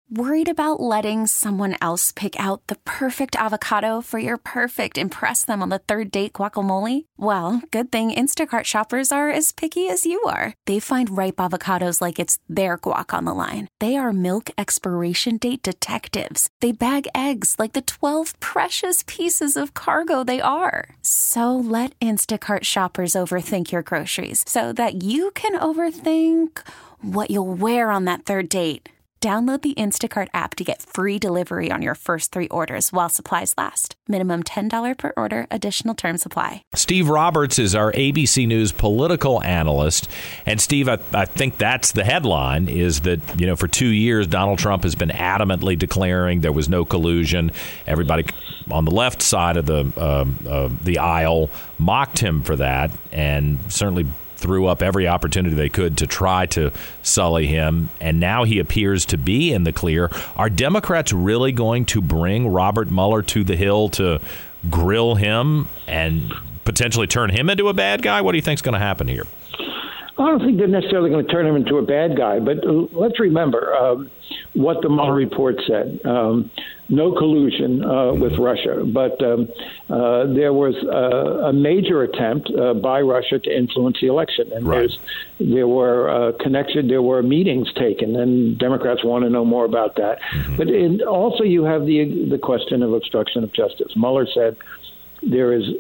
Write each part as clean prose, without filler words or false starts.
Worried about letting someone else pick out the perfect avocado for your perfect impress them on the third date guacamole? Well, good thing Instacart shoppers are as picky as you are. They find ripe avocados like it's their guac on the line. They are milk expiration date detectives. They bag eggs like the 12 precious pieces of cargo they are. So let Instacart shoppers overthink your groceries so that you can overthink what you'll wear on that third date. Download the Instacart app to get free delivery on your first 3 orders while supplies last. Minimum $10 per order. Additional terms apply. Steve Roberts is our ABC News political analyst. And Steve, I think that's the headline, is that, for 2 years, Donald Trump has been adamantly declaring there was no collusion. Everybody on the left side of the aisle mocked him for that, and certainly threw up every opportunity they could to try to sully him, and now he appears to be in the clear. Are Democrats really going to bring Robert Mueller to the Hill to grill him and potentially turn him into a bad guy? What do you think is going to happen here? I don't think they're necessarily going to turn him into a bad guy, but let's remember what the Mueller report said. No collusion with Russia, but there was a major attempt by Russia to influence the election, and right. there were meetings taken, and Democrats want to know more about that. Mm-hmm. But also you have the question of obstruction of justice. Mueller said there is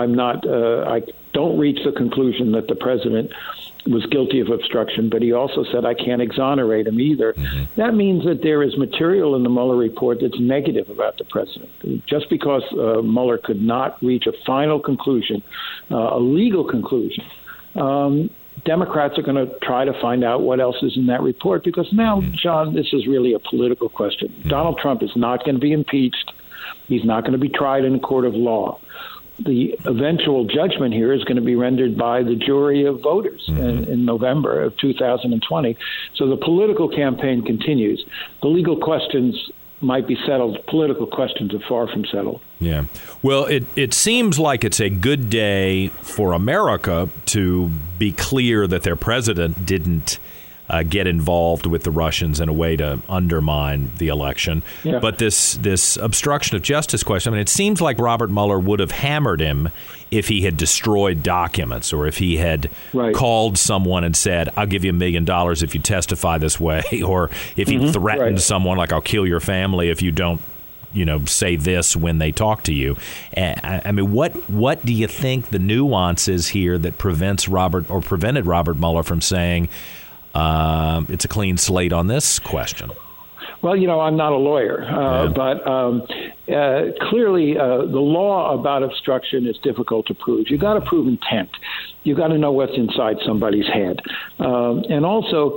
I don't reach the conclusion that the president was guilty of obstruction, but he also said, I can't exonerate him either. Mm-hmm. That means that there is material in the Mueller report that's negative about the president. Just because Mueller could not reach a final conclusion, a legal conclusion, Democrats are going to try to find out what else is in that report, because now, John, this is really a political question. Mm-hmm. Donald Trump is not going to be impeached. He's not going to be tried in a court of law. The eventual judgment here is going to be rendered by the jury of voters in November of 2020. So the political campaign continues. The legal questions might be settled. Political questions are far from settled. Yeah. Well, it seems like it's a good day for America to be clear that their president didn't get involved with the Russians in a way to undermine the election. Yeah. But this obstruction of justice question, it seems like Robert Mueller would have hammered him if he had destroyed documents, or if he had called someone and said, I'll give you $1 million if you testify this way, or if he threatened someone like, I'll kill your family if you don't say this when they talk to you. What do you think the nuance is here that prevented Robert Mueller from saying, it's a clean slate on this question? Well, I'm not a lawyer, but clearly the law about obstruction is difficult to prove. You got to prove intent. You got to know what's inside somebody's head. And also,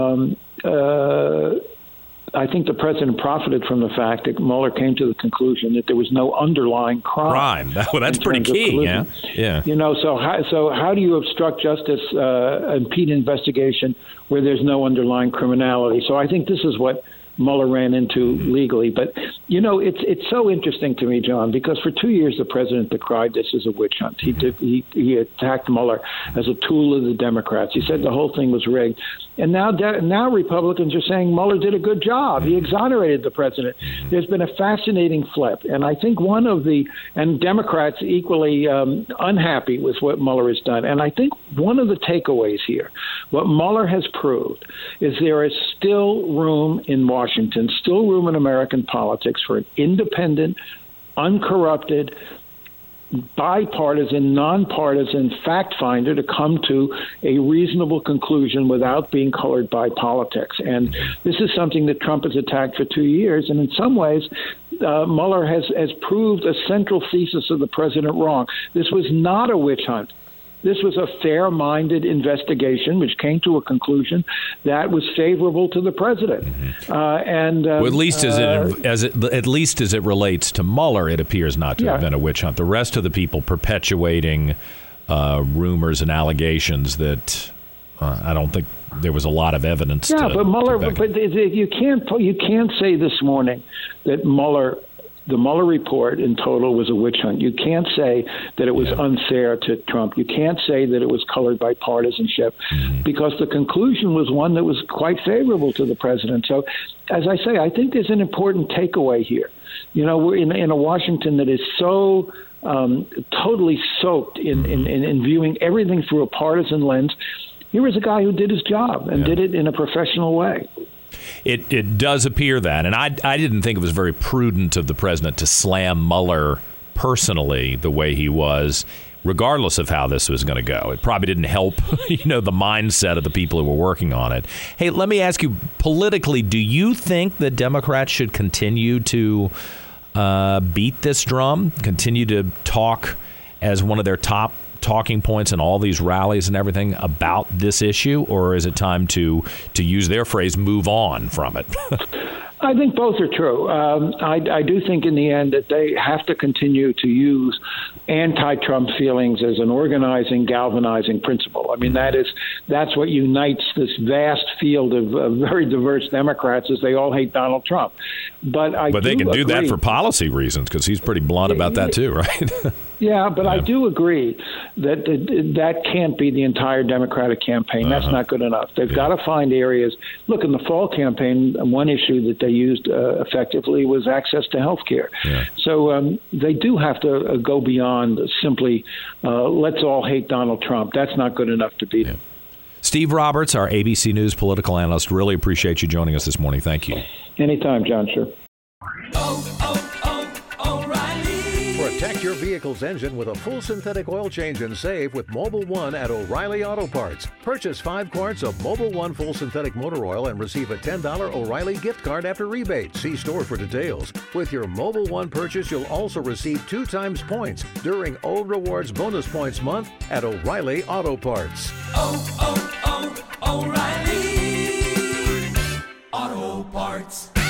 I think the president profited from the fact that Mueller came to the conclusion that there was no underlying crime. That's pretty key. Yeah. So how do you obstruct justice, impede investigation where there's no underlying criminality? So I think this is what Mueller ran into legally. But, it's so interesting to me, John, because for 2 years the president decried this as a witch hunt. He attacked Mueller as a tool of the Democrats. He said the whole thing was rigged. And now Republicans are saying Mueller did a good job. He exonerated the president. There's been a fascinating flip. And I think and Democrats equally unhappy with what Mueller has done. And I think one of the takeaways here, what Mueller has proved, is there is still room in Washington, still room in American politics for an independent, uncorrupted, bipartisan, nonpartisan fact finder to come to a reasonable conclusion without being colored by politics. And this is something that Trump has attacked for 2 years. And in some ways, Mueller has proved a central thesis of the president wrong. This was not a witch hunt. This was a fair-minded investigation, which came to a conclusion that was favorable to the president. At least as it relates to Mueller, it appears not to have been a witch hunt. The rest of the people perpetuating rumors and allegations that I don't think there was a lot of evidence. But Mueller, you can't say this morning that Mueller the Mueller report in total was a witch hunt. You can't say that it was unfair to Trump. You can't say that it was colored by partisanship, because the conclusion was one that was quite favorable to the president. So, as I say, I think there's an important takeaway here. You know, we're in a Washington that is so totally soaked in viewing everything through a partisan lens. Here is a guy who did his job and did it in a professional way. It does appear that, and I didn't think it was very prudent of the president to slam Mueller personally the way he was, regardless of how this was going to go. It probably didn't help, the mindset of the people who were working on it. Hey, let me ask you, politically, do you think that Democrats should continue to beat this drum, continue to talk as one of their top talking points in all these rallies and everything about this issue, or is it time to use their phrase, move on from it? I think both are true. I do think in the end that they have to continue to use anti-Trump feelings as an organizing, galvanizing principle. I mean, that's what unites this vast field of very diverse Democrats, is they all hate Donald Trump. But they can do that for policy reasons, because he's pretty blunt about that too, right? Yeah, but I do agree that that can't be the entire Democratic campaign. That's not good enough. They've got to find areas. Look, in the fall campaign, one issue that they used effectively was access to health care. Yeah. So they do have to go beyond simply let's all hate Donald Trump. That's not good enough to beat him. Steve Roberts, our ABC News political analyst, really appreciate you joining us this morning. Thank you. Anytime, John. Sure. Protect your vehicle's engine with a full synthetic oil change and save with Mobil 1 at O'Reilly Auto Parts. Purchase 5 quarts of Mobil 1 full synthetic motor oil and receive a $10 O'Reilly gift card after rebate. See store for details. With your Mobil 1 purchase, you'll also receive 2 times points during O Rewards Bonus Points Month at O'Reilly Auto Parts. O'Reilly Auto Parts.